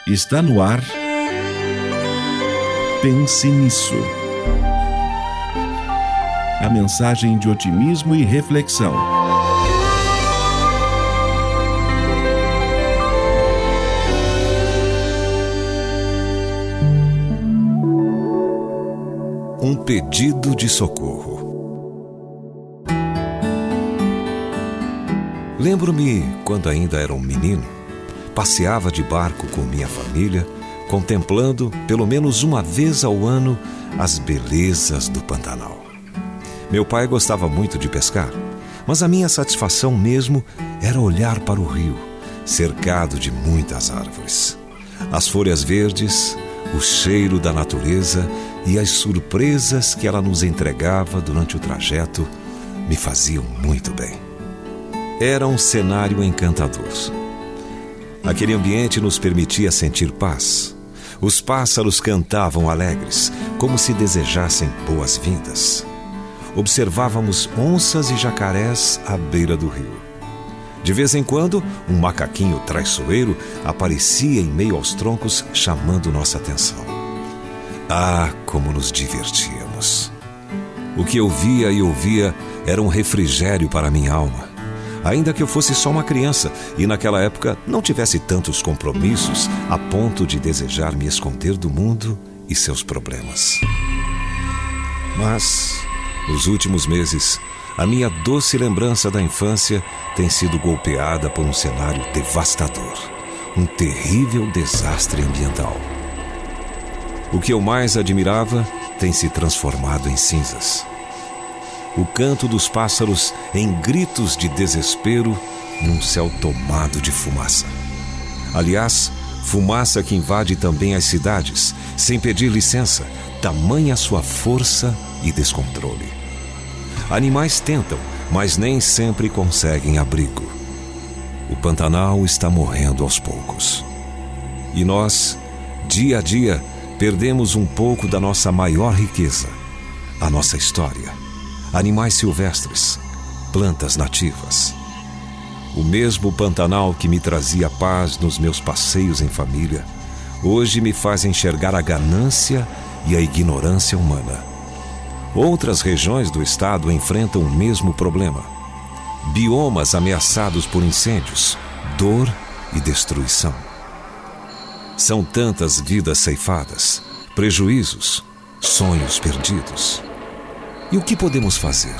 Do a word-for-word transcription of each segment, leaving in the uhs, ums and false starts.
Está no ar. Pense nisso. A mensagem de otimismo e reflexão. Um pedido de socorro. Lembro-me quando ainda era um menino, passeava de barco com minha família, contemplando, pelo menos uma vez ao ano, as belezas do Pantanal. Meu pai gostava muito de pescar, mas a minha satisfação mesmo era olhar para o rio, cercado de muitas árvores. As folhas verdes, o cheiro da natureza e as surpresas que ela nos entregava durante o trajeto me faziam muito bem. Era um cenário encantador. Aquele ambiente nos permitia sentir paz. Os pássaros cantavam alegres, como se desejassem boas-vindas. Observávamos onças e jacarés à beira do rio. De vez em quando, um macaquinho traiçoeiro aparecia em meio aos troncos, chamando nossa atenção. Ah, como nos divertíamos! O que eu via e ouvia era um refrigério para minha alma. Ainda que eu fosse só uma criança e naquela época não tivesse tantos compromissos a ponto de desejar me esconder do mundo e seus problemas. Mas, nos últimos meses, a minha doce lembrança da infância tem sido golpeada por um cenário devastador, um terrível desastre ambiental. O que eu mais admirava tem se transformado em cinzas. O canto dos pássaros em gritos de desespero num céu tomado de fumaça. Aliás, fumaça que invade também as cidades, sem pedir licença, tamanha sua força e descontrole. Animais tentam, mas nem sempre conseguem abrigo. O Pantanal está morrendo aos poucos. E nós, dia a dia, perdemos um pouco da nossa maior riqueza, a nossa história. Animais silvestres, plantas nativas. O mesmo Pantanal que me trazia paz nos meus passeios em família, hoje me faz enxergar a ganância e a ignorância humana. Outras regiões do estado enfrentam o mesmo problema. Biomas ameaçados por incêndios, dor e destruição. São tantas vidas ceifadas, prejuízos, sonhos perdidos. E o que podemos fazer?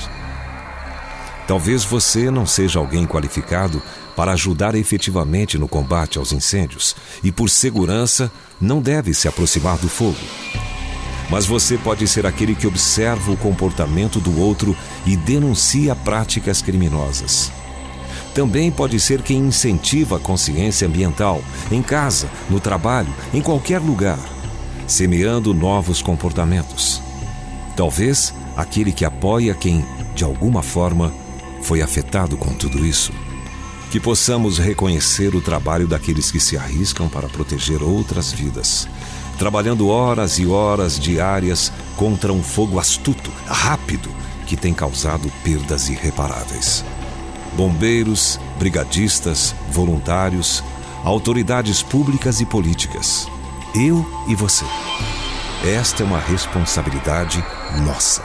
Talvez você não seja alguém qualificado para ajudar efetivamente no combate aos incêndios e, por segurança, não deve se aproximar do fogo. Mas você pode ser aquele que observa o comportamento do outro e denuncia práticas criminosas. Também pode ser quem incentiva a consciência ambiental, em casa, no trabalho, em qualquer lugar, semeando novos comportamentos. Talvez aquele que apoia quem, de alguma forma, foi afetado com tudo isso. Que possamos reconhecer o trabalho daqueles que se arriscam para proteger outras vidas, trabalhando horas e horas diárias contra um fogo astuto, rápido, que tem causado perdas irreparáveis. Bombeiros, brigadistas, voluntários, autoridades públicas e políticas. Eu e você. Esta é uma responsabilidade nossa.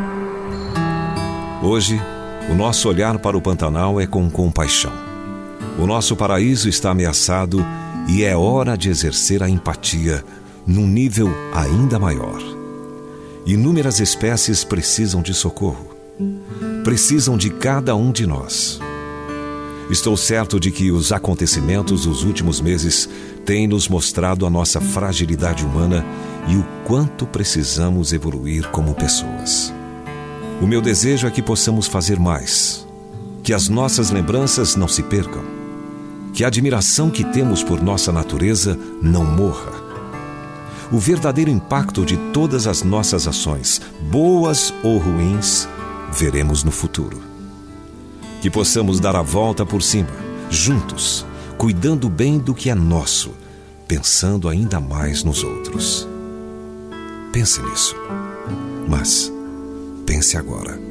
Hoje, o nosso olhar para o Pantanal é com compaixão. O nosso paraíso está ameaçado e é hora de exercer a empatia num nível ainda maior. Inúmeras espécies precisam de socorro. Precisam de cada um de nós. Estou certo de que os acontecimentos dos últimos meses têm nos mostrado a nossa fragilidade humana e o quanto precisamos evoluir como pessoas. O meu desejo é que possamos fazer mais, que as nossas lembranças não se percam, que a admiração que temos por nossa natureza não morra. O verdadeiro impacto de todas as nossas ações, boas ou ruins, veremos no futuro. Que possamos dar a volta por cima, juntos, cuidando bem do que é nosso, pensando ainda mais nos outros. Pense nisso. Mas pense agora.